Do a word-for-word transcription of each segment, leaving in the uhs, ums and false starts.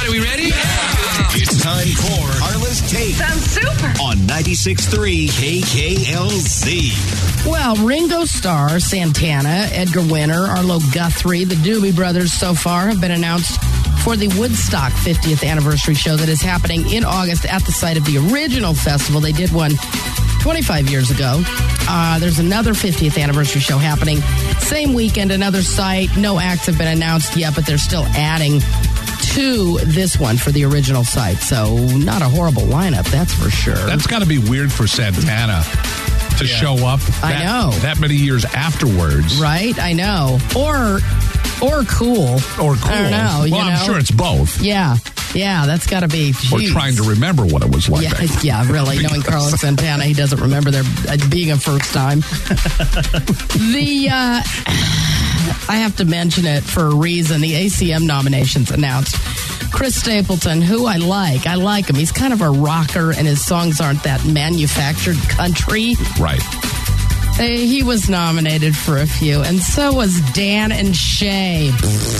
everybody. We ready? Yeah. It's time for Carla's Take. Sounds super. On ninety-six point three K K L Z. Well, Ringo Starr, Santana, Edgar Winter, Arlo Guthrie, the Doobie Brothers so far have been announced for the Woodstock fiftieth anniversary show that is happening in August at the site of the original festival. They did one twenty-five years ago. Uh, there's another fiftieth anniversary show happening. Same weekend, another site. No acts have been announced yet, but they're still adding to this one for the original site. So not a horrible lineup, that's for sure. That's got to be weird for Santana to yeah. show up that, I know. that many years afterwards. Right, I know. Or or cool. Or cool. I don't know. Well, you I'm know? sure it's both. Yeah. Yeah, that's got to be. Or trying to remember what it was like. Yeah, yeah really. Knowing Carlos Santana, he doesn't remember there being a first time. the, uh, I have to mention it for a reason. The A C M nominations announced. Chris Stapleton, who I like. I like him. He's kind of a rocker, and his songs aren't that manufactured country. Right. He was nominated for a few, and so was Dan and Shay.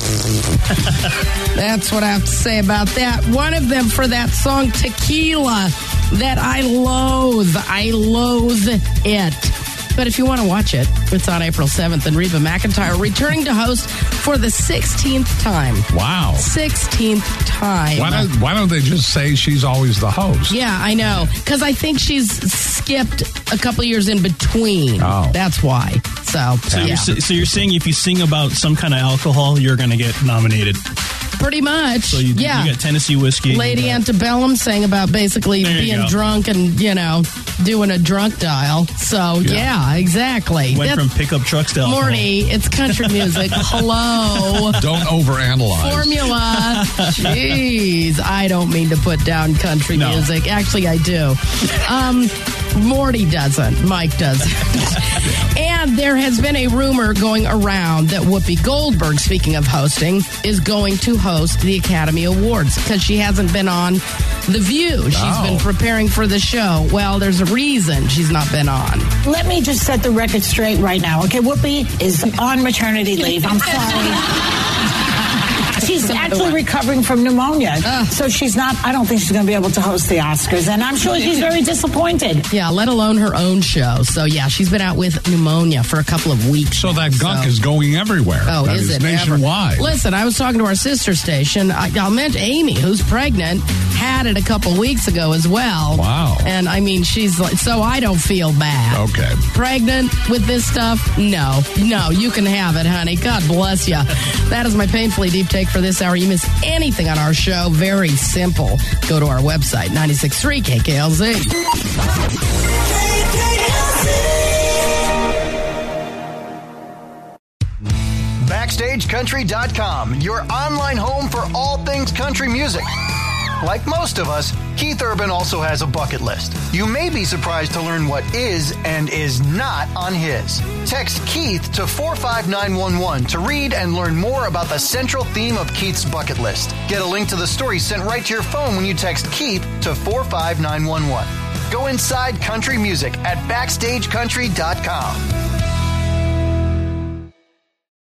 That's what I have to say about that. One of them for that song, Tequila, that I loathe. I loathe it. But if you want to watch it, it's on April seventh, and Reba McEntire returning to host for the sixteenth time. Wow. sixteenth time. Why don't, why don't they just say she's always the host? Yeah, I know. Because I think she's skipped a couple years in between. Oh. That's why. So, so, yeah. you're, so you're saying if you sing about some kind of alcohol, you're going to get nominated? Pretty much. So you, yeah. you got Tennessee whiskey. Lady and, uh, Antebellum sang about basically There you being go. drunk and, you know, doing a drunk dial. So, yeah, Yeah. exactly. Went That's- from pickup trucks to alcohol. Morty, it's country music. Hello. Don't overanalyze. Formula. Jeez. I don't mean to put down country No. music. Actually, I do. Um, Morty doesn't. Mike doesn't. And there has been a rumor going around that Whoopi Goldberg, speaking of hosting, is going to host the Academy Awards because she hasn't been on The View. She's Oh. been preparing for the show. Well, there's a reason she's not been on. Let me just set the record straight right now, okay? Whoopi is on maternity leave. I'm sorry. She's actually recovering from pneumonia. Ugh. So she's not, I don't think she's going to be able to host the Oscars. And I'm sure she's very disappointed. Yeah, let alone her own show. So, yeah, she's been out with pneumonia for a couple of weeks. So now, that gunk so. is going everywhere. Oh, That is it nationwide? Ever? Listen, I was talking to our sister station. I, I meant Amy, who's pregnant, had it a couple weeks ago as well. Wow. And I mean, she's like, so I don't feel bad. Okay. Pregnant with this stuff? No. No, you can have it, honey. God bless you. That is my painfully deep take for this hour. You miss anything on our show, very simple. Go to our website, ninety-six point three K K L Z. Backstage Country dot com, your online home for all things country music. Like most of us, Keith Urban also has a bucket list. You may be surprised to learn what is and is not on his. Text Keith to four five nine one one to read and learn more about the central theme of Keith's bucket list. Get a link to the story sent right to your phone when you text Keith to four five nine one one. Go inside country music at Backstage Country dot com.